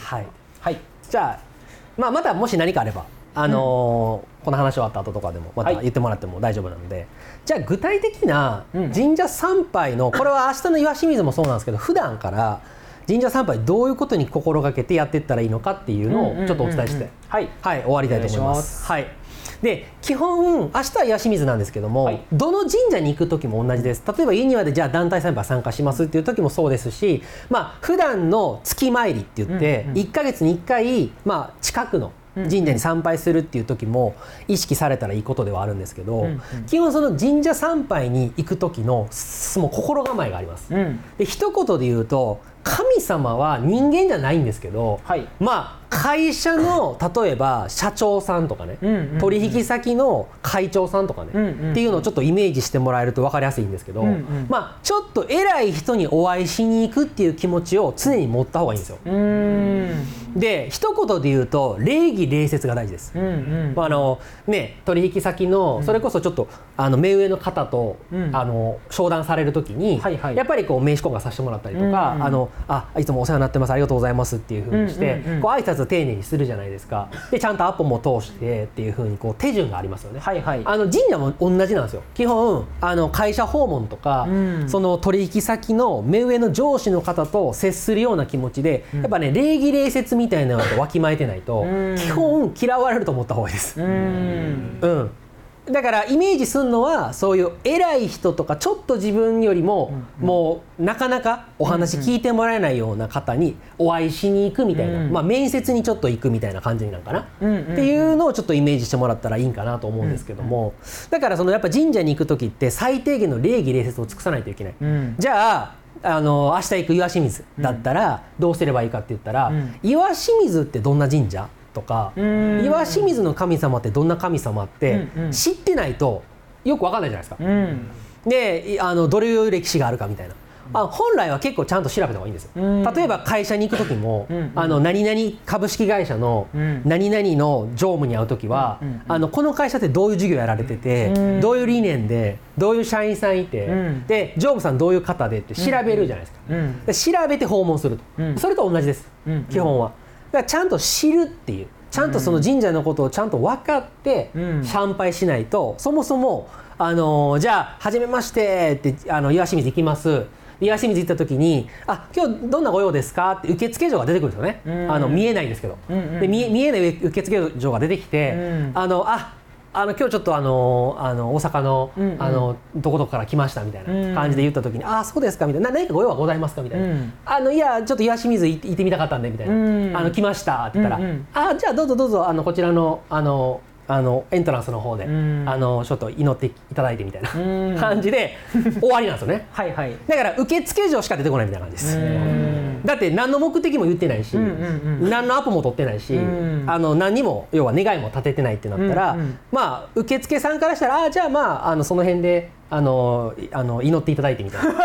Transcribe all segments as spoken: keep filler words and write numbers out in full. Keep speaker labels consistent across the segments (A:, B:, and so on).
A: はい、
B: はい、
A: じゃあ、まあ、またもし何かあれば、あのーうん、この話終わった後とかでもまた言ってもらっても大丈夫なので、はい、じゃあ具体的な神社参拝の、これは明日の岩清水もそうなんですけど、普段から神社参拝どういうことに心がけてやっていったらいいのかっていうのをちょっとお伝えして、はいはい、終わりたいと思います。はい、で基本明日は岩清水なんですけども、はい、どの神社に行く時も同じです。例えば湯庭でじゃあ団体参拝参加しますっていう時もそうですし、まあ普段の月参りって言って、うんうん、いっかげつにいっかい、まあ、近くの神社に参拝するっていう時も意識されたらいいことではあるんですけど、うんうん、基本その神社参拝に行く時のもう心構えがあります、うん、で一言で言うと神様は人間じゃないんですけど、はい、まあ会社の例えば社長さんとかね、うんうんうん、取引先の会長さんとかね、うんうんうん、っていうのをちょっとイメージしてもらえると分かりやすいんですけど、うんうん、まあちょっと偉い人にお会いしに行くっていう気持ちを常に持った方がいいんですよ。うーん、で一言で言うと礼儀礼節が大事です、うんうん、あのね、取引先のそれこそちょっとあの目上の方と、うん、あの商談される時に、はいはい、やっぱりこう名刺交換させてもらったりとか、うんうん、あのあいつもお世話になってますありがとうございますっていう風にして、うんうんうん、こう挨拶を丁寧にするじゃないですか。でちゃんとアポも通してっていう風にこう手順がありますよね、はいはい、あの神社も同じなんですよ。基本あの会社訪問とか、うん、その取引先の目上の上司の方と接するような気持ちで、うん、やっぱね礼儀礼節みたいなのとわきまえてないと、うん、基本嫌われると思った方がいいです、うん、うんだからイメージするのはそういう偉い人とかちょっと自分よりも、うんうん、もうなかなかお話聞いてもらえないような方にお会いしに行くみたいな、うんうん、まあ、面接にちょっと行くみたいな感じになるかな、うんうんうん、っていうのをちょっとイメージしてもらったらいいんかなと思うんですけども、うんうん、だからそのやっぱ神社に行く時って最低限の礼儀礼節を尽くさないといけない、うん、じゃああの明日行く岩清水だったらどうすればいいかって言ったら、うん、岩清水ってどんな神社とか岩清水の神様ってどんな神様って知ってないとよく分かんないじゃないですか、うん、であのどういう歴史があるかみたいな、あ本来は結構ちゃんと調べた方がいいんですよ、うん、例えば会社に行く時も、うん、あの何々株式会社の何々の常務に会う時は、うん、あのこの会社ってどういう事業やられてて、うん、どういう理念でどういう社員さんいて、うん、で常務さんどういう方でって調べるじゃないですか、うん、で調べて訪問すると、うん、それと同じです、うん、基本はだからちゃんと知るっていうちゃんとその神社のことをちゃんと分かって参拝しないと、うん、そもそもあのじゃあ初めましてってあの岩清水行きます岩清水行った時にあ今日どんなご用ですかって受付嬢が出てくるんですよね、うん、あの見えないんですけど、うんうん、で 見, 見えない受付嬢が出てきて、うん、あのああの今日ちょっとあのあの大阪の、うんうん、あのどこどこから来ましたみたいな感じで言った時に、うん、あそうですかみたいな何かご用はございますかみたいな、うん、あのいやちょっと岩清水行ってみたかったんでみたいな、うん、あの来ましたって言ったら、うんうん、あじゃあどうぞどうぞあのこちらのあのあのエントランスの方で、うん、あのちょっと祈っていただいてみたいな、うん、感じで終わりなんですよねはい、はい、だから受付嬢しか出てこないみたいな感じです、うん、だって何の目的も言ってないし、うんうんうん、何のアポも取ってないし、うん、あの何にも要は願いも立ててないってなったら、うんうん、まあ受付さんからしたらあじゃあまあ、あのその辺であのあの祈っていただいてみたいな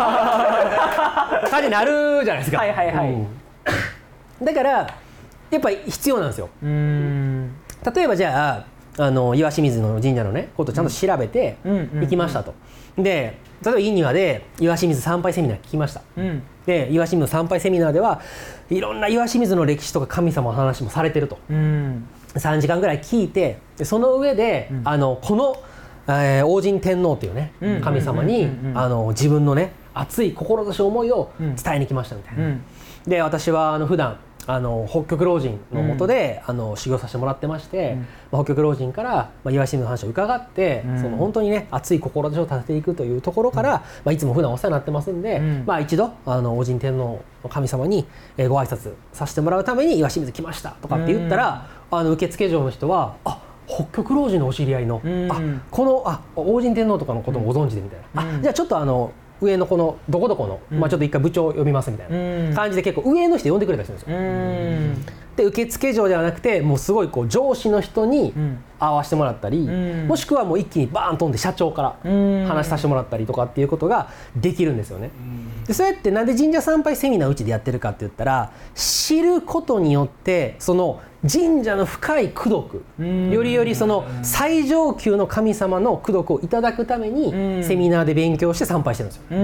A: 感じになるじゃないですかはいはいはい、うん、だからやっぱり必要なんですよ。うーん例えばじゃあ、あの岩清水の神社のねことをちゃんと調べて行きましたと、うんうんうん、で例えばいい庭で岩清水参拝セミナー聞きました、うん、で岩清水の参拝セミナーではいろんな岩清水の歴史とか神様の話もされてると、うん、さんじかんぐらい聞いてでその上で、うん、あのこの、えー、王神天皇というね、うん、神様に、うんうんうん、あの自分のね熱い志思いを伝えに来ましたみたいな、うん、で私はあの普段あの北極老人の下で、うん、あの修行させてもらってまして、うんまあ、北極老人から、まあ、岩清水の話を伺って、うん、その本当にね熱い志を立てていくというところから、うんまあ、いつも普段お世話になってますんで、うんまあ、一度あの王神天皇の神様に、えー、ご挨拶させてもらうために岩清水来ましたとかって言ったら、うん、あの受付嬢の人はあ北極老人のお知り合いの、うん、あこのあ王神天皇とかのこともご存知でみたいな、うん、あじゃあちょっとあの上のこのどこどこの、うんまあ、ちょっと一回部長呼びますみたいな感じで結構上の人呼んでくれたりするんですよ。うんで受付嬢ではなくてもうすごいこう上司の人に会わせてもらったり、うん、もしくはもう一気にバーン飛んで社長から話させてもらったりとかっていうことができるんですよね、うん、でそうやってなんで神社参拝セミナーうちでやってるかって言ったら、知ることによってその神社の深い功徳、よりよりその最上級の神様の功徳をいただくためにセミナーで勉強して参拝してるんですよ、うん、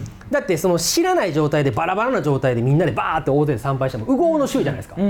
A: だってその知らない状態でバラバラな状態でみんなでバーって大勢で参拝しても右往の衆じゃないですか、うん、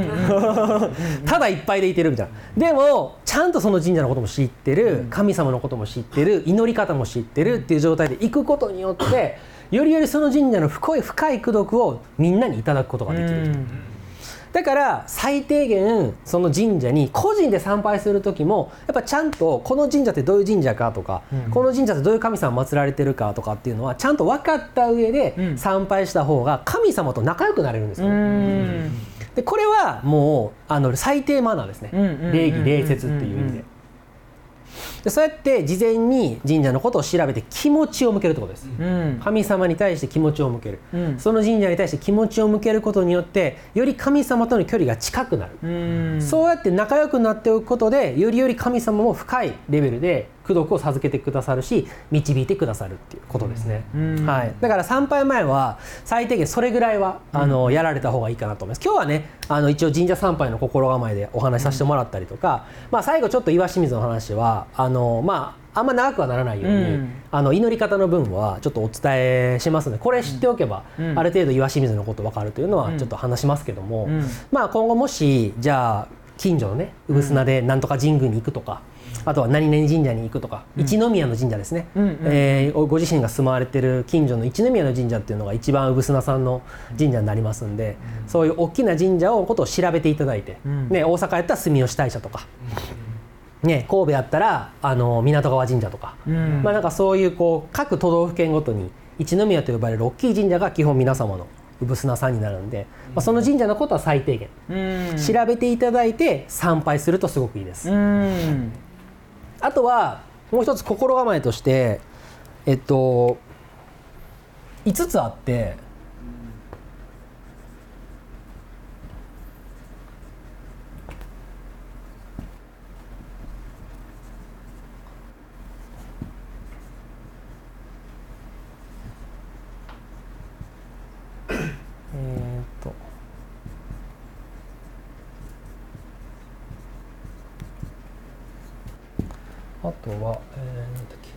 A: ただいっぱいでいてるみたいな。でもちゃんとその神社のことも知ってる、神様のことも知ってる、祈り方も知ってるっていう状態で行くことによってよりよりその神社の深い深い功徳をみんなにいただくことができる、うん、だから最低限その神社に個人で参拝する時もやっぱちゃんとこの神社ってどういう神社かとか、うん、この神社ってどういう神様祀られてるかとかっていうのはちゃんと分かった上で参拝した方が神様と仲良くなれるんですよね、うん、でこれはもうあの最低マナーですね、礼儀礼節っていう意味で。でそうやって事前に神社のことを調べて気持ちを向けるってことです、うん、神様に対して気持ちを向ける、うん、その神社に対して気持ちを向けることによってより神様との距離が近くなる、うん、そうやって仲良くなっておくことでよりより神様も深いレベルで功徳を授けてくださるし導いてくださるっていうことですね、うんはい、だから参拝前は最低限それぐらいはあの、うん、やられた方がいいかなと思います。今日はねあの一応神社参拝の心構えでお話しさせてもらったりとか、うんまあ、最後ちょっと岩清水の話はあの、まあ、あんま長くはならないように、うん、あの祈り方の分はちょっとお伝えしますのでこれ知っておけば、うん、ある程度岩清水のこと分かるというのはちょっと話しますけども、うんまあ、今後もしじゃあ近所のね産砂でなんとか神宮に行くとか、あとは何々神社に行くとか、うん、一宮の神社ですね、うんうんえー、ご自身が住まわれてる近所の一宮の神社っていうのが一番産砂さんの神社になりますんで、うん、そういう大きな神社をことを調べていただいて、うんね、大阪やったら住吉大社とか、うんね、神戸やったらあの港川神社とか、うんまあ、なんかそういうこう各都道府県ごとに一宮と呼ばれる大きい神社が基本皆様の産砂さんになるんで、まあ、その神社のことは最低限、うん、調べていただいて参拝するとすごくいいです、うんあとはもう一つ心構えとしてえっといつつあって、えっとあとは、えー、なんだっけ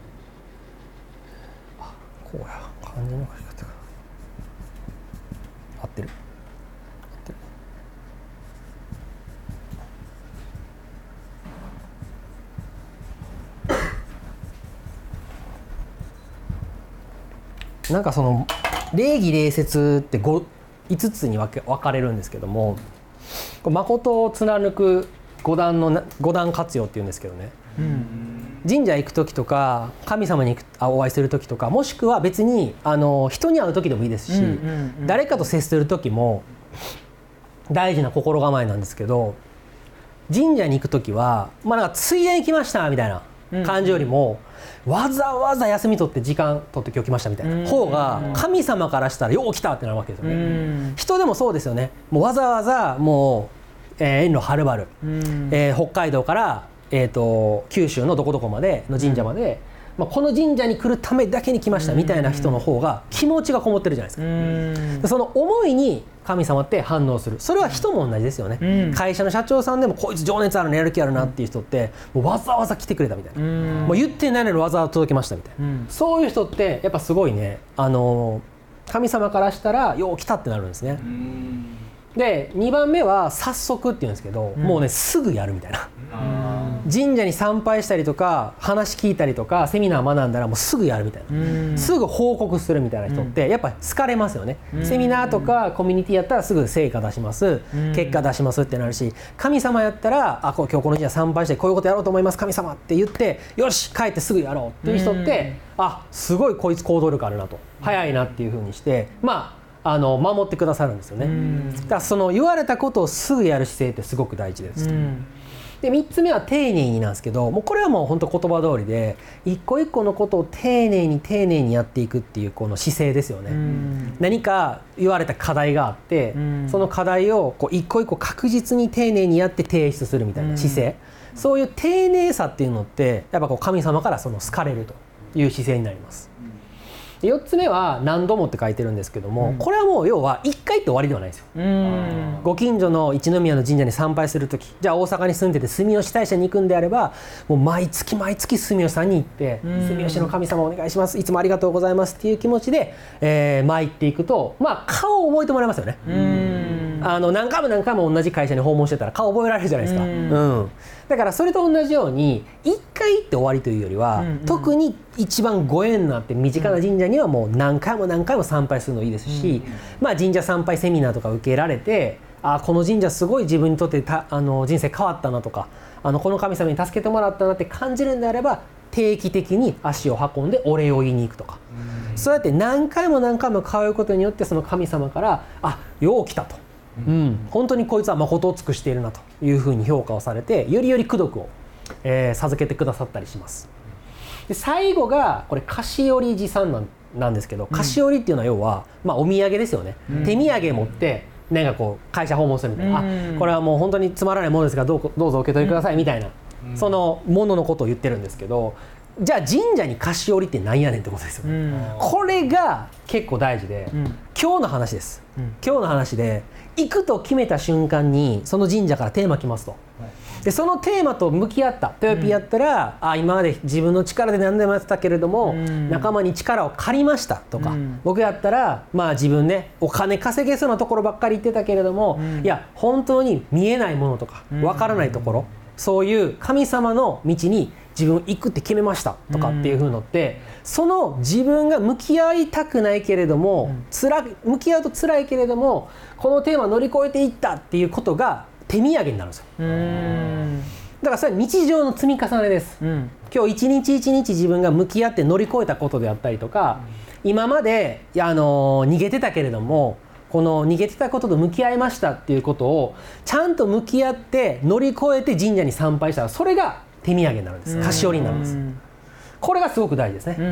A: あこうや漢字の書き方が合ってる合ってるなんかその礼儀礼節って 5, いつつに分け分かれるんですけども、誠を貫く五段の五段活用っていうんですけどね、うん、神社行く時とか神様にお会いする時とか、もしくは別にあの人に会う時でもいいですし、うんうんうん、誰かと接する時も大事な心構えなんですけど、神社に行く時はまあなんかついでに来ましたみたいな感じよりも、うんうん、わざわざ休み取って時間取って今日来ましたみたいな方が神様からしたらよう来たってなるわけですよね、うん、人でもそうですよね。もうわざわざもう、えー、遠路はるばる、うんえー、北海道からえー、と九州のどこどこまでの神社まで、うんまあ、この神社に来るためだけに来ましたみたいな人の方が気持ちがこもってるじゃないですか。うんでその思いに神様って反応する。それは人も同じですよね、うん、会社の社長さんでもこいつ情熱あるねやる気あるなっていう人ってもうわざわざ来てくれたみたいな、うんもう言ってないのにわざわざ届けましたみたいな、うん、そういう人ってやっぱすごいね、あのー、神様からしたらよう来たってなるんですね。うんでにばんめは早速っていうんですけど、うん、もうねすぐやるみたいな、うん、神社に参拝したりとか話聞いたりとかセミナー学んだらもうすぐやるみたいな、うん、すぐ報告するみたいな人ってやっぱ疲れますよね、うん、セミナーとかコミュニティやったらすぐ成果出します、うん、結果出しますってなるし、神様やったらあ今日この神社参拝してこういうことやろうと思います神様って言ってよし帰ってすぐやろうっていう人って、うん、あすごいこいつ行動力あるなと早いなっていう風にしてまああの守ってくださるんですよね。だからその言われたことをすぐやる姿勢ってすごく大事です。うんでみっつめは丁寧になんですけど、もうこれはもう本当言葉通りで一個一個のことを丁寧に丁寧にやっていくっていうこの姿勢ですよね。何か言われた課題があって、その課題をこう一個一個確実に丁寧にやって提出するみたいな姿勢、そういう丁寧さっていうのってやっぱこう神様からその好かれるという姿勢になります。でよっつめは何度もって書いてるんですけども、うん、これはもう要はいっかいって終わりではないんですよ。うんご近所の一宮の神社に参拝するとき、じゃあ大阪に住んでて住吉大社に行くんであれば、もう毎月毎月住吉さんに行って、うん、住吉の神様お願いします、いつもありがとうございますっていう気持ちで、えー、参っていくと、まあ顔を覚えてもらえますよね。うんあの何回も何回も同じ会社に訪問してたら顔覚えられるじゃないですか。うん、うん、だからそれと同じようにいっかいって終わりというよりは、うんうん、特に一番ご縁のあって身近な神社にはもう何回も何回も参拝するのいいですし、うんまあ、神社参拝セミナーとか受けられて、あこの神社すごい自分にとってたあの人生変わったなとか、あのこの神様に助けてもらったなって感じるんであれば、定期的に足を運んでお礼を言いに行くとか、うん、そうやって何回も何回も通うことによってその神様からあよう来たと、うん、本当にこいつは誠を尽くしているなというふうに評価をされて、よりより功徳を、えー、授けてくださったりします。で最後がこれ菓子折り持参なんなんですけど、菓子折りっていうのは要は、まあ、お土産ですよね、うん、手土産持ってなんかこう会社訪問するみたいな、うん、あこれはもう本当につまらないものですがどう、どうぞお受け取りくださいみたいな、うん、そのもののことを言ってるんですけど、じゃあ神社に菓子折りってなんやねんってことですよ、うん、これが結構大事で、うん、今日の話です、うん、今日の話で行くと決めた瞬間にその神社からテーマ来ますと、でそのテーマと向き合ったトヨピーやったら、うん、あ今まで自分の力で何でもやってたけれども、うん、仲間に力を借りましたとか、うん、僕やったら、まあ、自分ねお金稼げそうなところばっかり言ってたけれども、うん、いや本当に見えないものとかわからないところ、うん、そういう神様の道に自分行くって決めましたとかっていう風のって、うん、その自分が向き合いたくないけれども、うん、つら向き合うと辛いけれどもこのテーマ乗り越えていったっていうことが手土産になるんですよ。うーんだからそれは日常の積み重ねです、うん、今日一日一日自分が向き合って乗り越えたことであったりとか、うん、今まであの逃げてたけれどもこの逃げてたことと向き合いましたっていうことをちゃんと向き合って乗り越えて神社に参拝したらそれが手土産になるんです。菓子折りになるんです。これがすごく大事ですね、うんうんうん、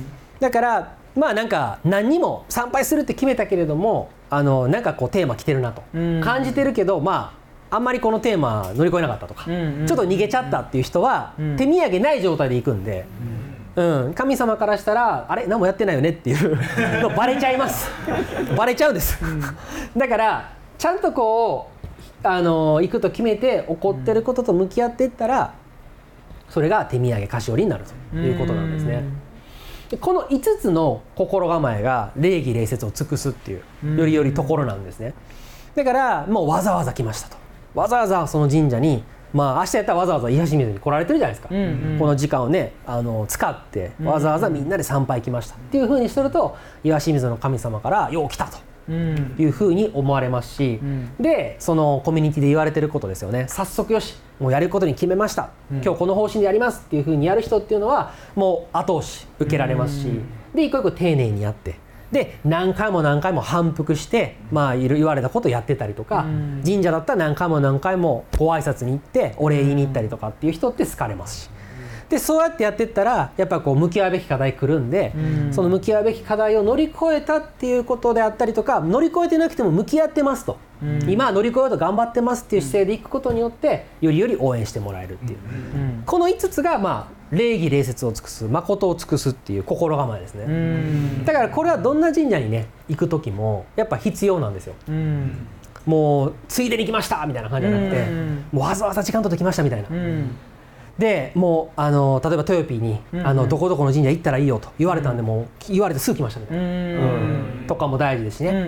A: だからまあなんか何にも参拝するって決めたけれどもあのなんかこうテーマ来てるなと感じてるけど、まああんまりこのテーマ乗り越えなかったとか、うんうん、ちょっと逃げちゃったっていう人は、うん、手土産ない状態で行くんで、うんうん、神様からしたらあれ何もやってないよねっていうのバレちゃいますバレちゃうんです、うん、だからちゃんとこうあの行くと決めて起こってることと向き合っていったらそれが手土産菓子折りになるということなんですね。でこのいつつの心構えが礼儀礼節を尽くすっていうよりよりところなんですね。だからもうわざわざ来ましたと、わざわざその神社に、まあ明日やったらわざわざ伊橋水に来られてるじゃないですか、うんうん、この時間をねあの使ってわざわざみんなで参拝来ましたっていう風にすると伊橋水の神様からよう来たという風に思われますし、うん、でそのコミュニティで言われてることですよね。早速よしもうやることに決めました、うん、今日この方針でやりますっていう風にやる人っていうのはもう後押し受けられますし、うん、で一個一個丁寧にやってで何回も何回も反復して、まあ、言われたことをやってたりとか、うん、神社だったら何回も何回もご挨拶に行ってお礼言いに行ったりとかっていう人って好かれますし、でそうやってやっていったらやっぱこう向き合うべき課題来るんで、うん、その向き合うべき課題を乗り越えたっていうことであったりとか乗り越えてなくても向き合ってますと、うん、今乗り越えようと頑張ってますっていう姿勢でいくことによってよりより応援してもらえるっていう、うん、このいつつがまあ礼儀礼節を尽くす誠を尽くすっていう心構えですね。うんだからこれはどんな神社にね行く時もやっぱ必要なんですよ。うんもうついでに来ましたみたいな感じじゃなくて、もうわざわざ時間取ってきましたみたいな、うんでもうあの例えばトヨピーに、うんうん、あのどこどこの神社行ったらいいよと言われたんで、うん、もう言われてすぐ来ましたみたいな、うんうん、とかも大事ですしね、うんうんうん、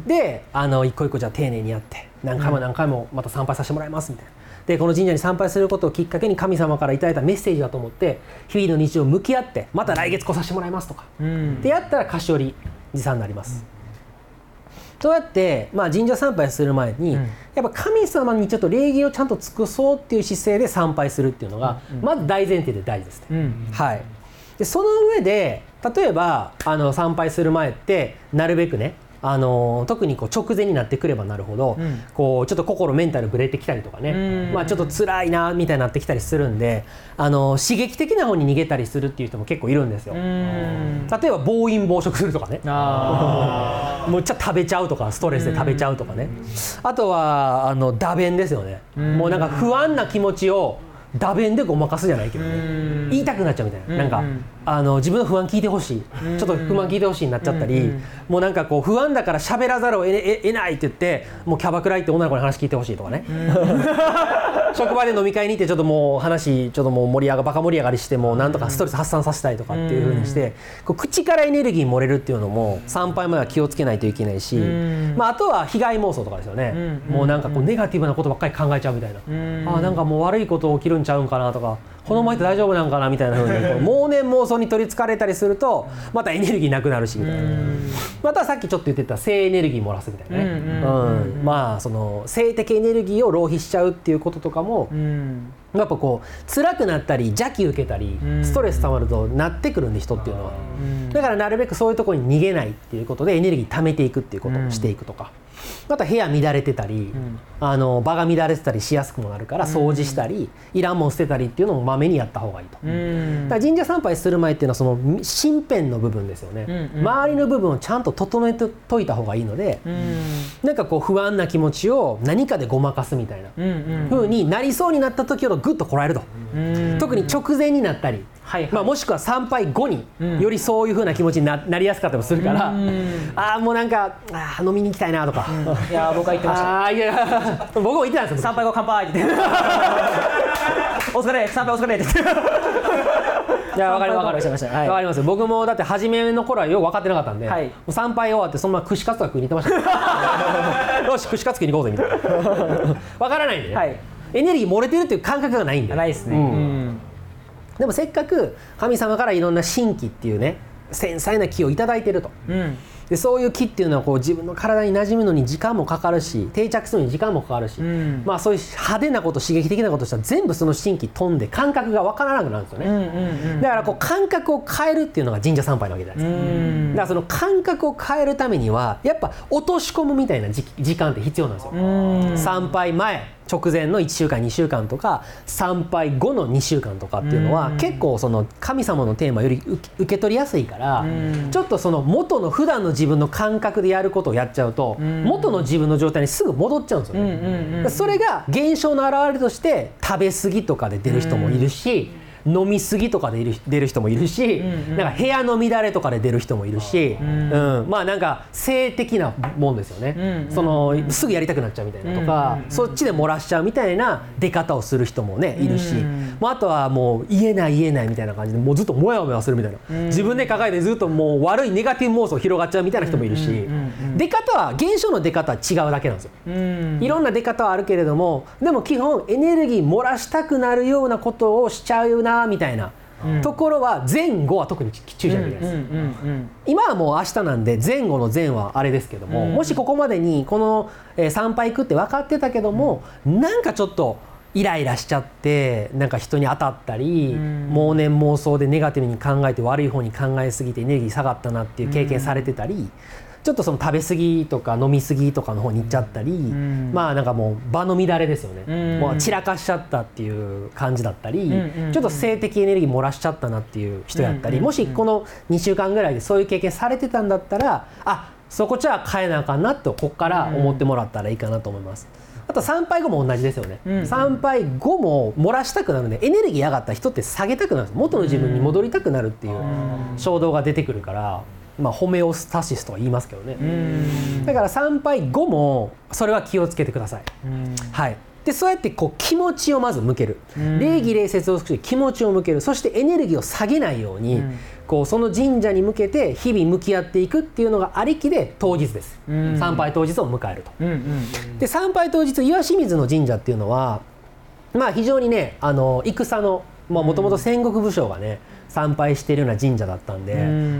A: であの一個一個じゃあ丁寧にやって何回も何回もまた参拝させてもらいますみたいな。でこの神社に参拝することをきっかけに神様からいただいたメッセージだと思って日々の日常を向き合ってまた来月来させてもらいますとか、うん、でやったら菓子折り持参になります、うん、そうやって、まあ、神社参拝する前に、うん、やっぱ神様にちょっと礼儀をちゃんと尽くそうっていう姿勢で参拝するっていうのが、うん、まず大前提で大事ですね、うんはい、でその上で例えばあの参拝する前ってなるべくねあの特にこう直前になってくればなるほど、うん、こうちょっと心メンタルブレてきたりとかね、まあ、ちょっと辛いなみたいになってきたりするんで、あの刺激的な方に逃げたりするっていう人も結構いるんですよ。例えば暴飲暴食するとかね、あむっちゃ食べちゃうとか、ストレスで食べちゃうとかね、あとはあのダベンですよね。もうなんか不安な気持ちをダベンでごまかすじゃないけどね、言いたくなっちゃうみたいな、なんかあの自分の不安聞いてほしい、ちょっと不満聞いてほしいになっちゃったり、もうなんかこう不安だから喋らざるを得ないって言って、もうキャバクラ行って女の子に話聞いてほしいとかね、職場で飲み会に行ってちょっともう話ちょっともう盛り上がバカ盛り上がりして、もうなんとかストレス発散させたいとかっていう風にして、こう口からエネルギー漏れるっていうのも参拝前は気をつけないといけないし、まあ、あとは被害妄想とかですよね。もうなんかこうネガティブなことばっかり考えちゃうみたいな、あなんかもう悪いこと起きるんちゃうんかなとか、この前って大丈夫なんかなみたいな風に妄念妄想に取りつかれたりするとまたエネルギーなくなるしみたいな、またさっきちょっと言ってた性エネルギー漏らすみたいなね、うんまあその性的エネルギーを浪費しちゃうっていうこととかも、やっぱこう辛くなったり邪気受けたりストレス溜まるとなってくるんで、人っていうのは。だからなるべくそういうところに逃げないっていうことでエネルギー溜めていくっていうことをしていくとか、また部屋乱れてたり、うん、あの場が乱れてたりしやすくもなるから掃除したり、うん、いらんもん捨てたりっていうのもまめにやった方がいいと、うん、だから神社参拝する前っていうのはその身辺の部分ですよね、うんうん、周りの部分をちゃんと整えてといた方がいいので、うん、なんかこう不安な気持ちを何かでごまかすみたいな風になりそうになった時ほどグッとこらえると、うん、特に直前になったり、はいはいまあ、もしくは参拝後によりそういう風な気持ちに な, なりやすかったりもするから、うん、ああもうなんかあ飲みに行きたいなとか、
B: うん、いや僕は言ってました。
A: あいや僕も言ってたんですよ。
B: 参拝後乾杯ってお疲れ参拝お疲れって
A: いや分かり分かりました、はい、分かりますよ。僕もだって初めの頃はよく分かってなかったんで、はい、もう参拝終わってそのまま串カツとか食いに行ってましたよし串カツ食いに行こうぜみたいな分からないんでね、はい、エネルギー漏れてるっていう感覚がないんで。
B: ないですね、うんうん
A: でもせっかく神様からいろんな神気っていうね繊細な気をいただいてると、うん、でそういう気っていうのはこう自分の体に馴染むのに時間もかかるし定着するのに時間もかかるし、うん、まあそういう派手なこと刺激的なことしたら全部その神気飛んで感覚が分からなくなるんですよね、うんうんうん、だからこう感覚を変えるっていうのが神社参拝なわけじゃないですか、うん、だからその感覚を変えるためにはやっぱ落とし込むみたいな 時, 時間って必要なんですよ、うん、参拝前直前のいっしゅうかんにしゅうかんとか参拝後のにしゅうかんとかっていうのは結構その神様のテーマより受け取りやすいからちょっとその元の普段の自分の感覚でやることをやっちゃうと元の自分の状態にすぐ戻っちゃうんですよね。それが現象の表れとして食べ過ぎとかで出る人もいるし飲み過ぎとかで出る人もいるし、うんうん、なんか部屋の乱れとかで出る人もいるし、うんうん、まあなんか性的なもんですよね、うんうん、そのすぐやりたくなっちゃうみたいなとか、うんうん、そっちで漏らしちゃうみたいな出方をする人もねいるし、うん、まあ、あとはもう言えない言えないみたいな感じでもうずっとモヤモヤするみたいな、うん、自分で抱えてずっともう悪いネガティブ妄想広がっちゃうみたいな人もいるし、うんうんうん、出方は現象の出方は違うだけなんですよ、うん、いろんな出方はあるけれどもでも基本エネルギー漏らしたくなるようなことをしちゃうなみたいな、うん、ところは前後は特に注意しなきゃいけないです、うんうんうんうん、今はもう明日なんで前後の前はあれですけども、うん、もしここまでにこの、えー、参拝行くって分かってたけども、うん、なんかちょっとイライラしちゃってなんか人に当たったり、うん、妄念妄想でネガティブに考えて悪い方に考えすぎてエネルギー下がったなっていう経験されてたり、うんちょっとその食べ過ぎとか飲み過ぎとかの方に行っちゃったり、うん、まあなんかもう場の乱れですよね、うん、もう散らかしちゃったっていう感じだったり、うん、ちょっと性的エネルギー漏らしちゃったなっていう人やったり、うん、もしこのにしゅうかんぐらいでそういう経験されてたんだったらあそこじゃあ変えなあかんなとここから思ってもらったらいいかなと思います。あと参拝後も同じですよね、うん、参拝後も漏らしたくなるのでエネルギー上がった人って下げたくなるんです。元の自分に戻りたくなるっていう衝動が出てくるからまあ、ホメオスタシスとは言いますけどね。うんだから参拝後もそれは気をつけてください。うんはい、でそうやってこう気持ちをまず向ける、礼儀礼節をして気持ちを向ける、そしてエネルギーを下げないように、うん、こうその神社に向けて日々向き合っていくっていうのがありきで当日です。うん参拝当日を迎えると。うんうん、で参拝当日岩清水の神社っていうのはまあ非常にねあの戦のもともと戦国武将がね参拝しているような神社だったんで。うん